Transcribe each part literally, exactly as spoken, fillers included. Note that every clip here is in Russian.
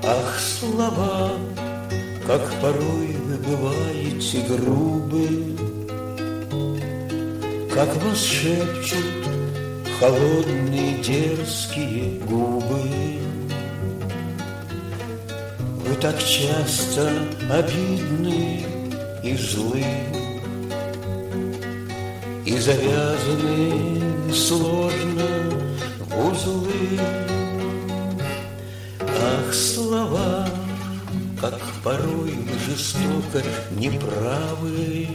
Ах, слова, как порой вы бываете грубы, как вас шепчут холодные дерзкие губы. Вы так часто обидны и злы, и завязаны сложно в узлы. Ах, слова, как порой вы жестоко неправы,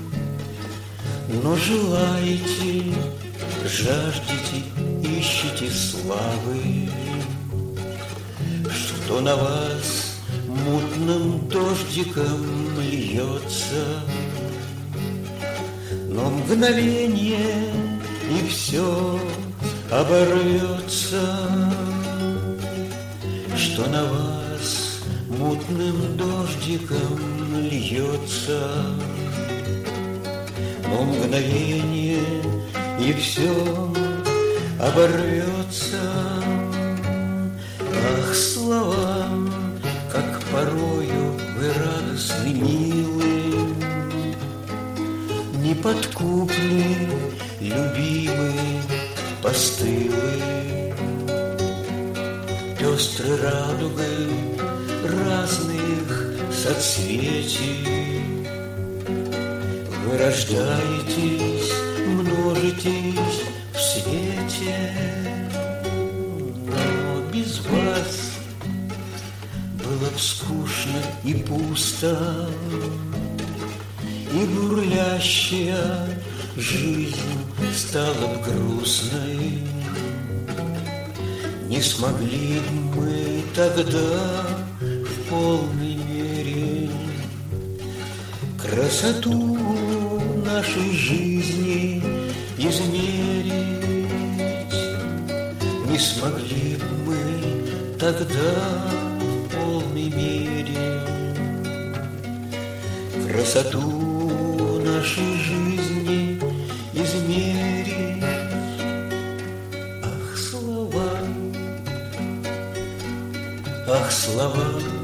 но желаете, жаждете, ищете славы, что на вас мутным дождиком льется. Но мгновение, и все оборвется, что на вас мутным дождиком льется. Но мгновение, и все оборвется. Ах, слова, как порою вы радостны, милы, неподкупны, любимы, постылы, пестрой радугой разных соцветий. Вы рождаетесь, множитесь в свете, но без вас было б скучно и пусто, и бурлящая жизнь стала б грустной. Не смогли б мы тогда в полной мере красоту нашей жизни измерить. Не смогли б мы тогда в полной мере красоту нашей жизни измерить. Ах, слова, ах, слова,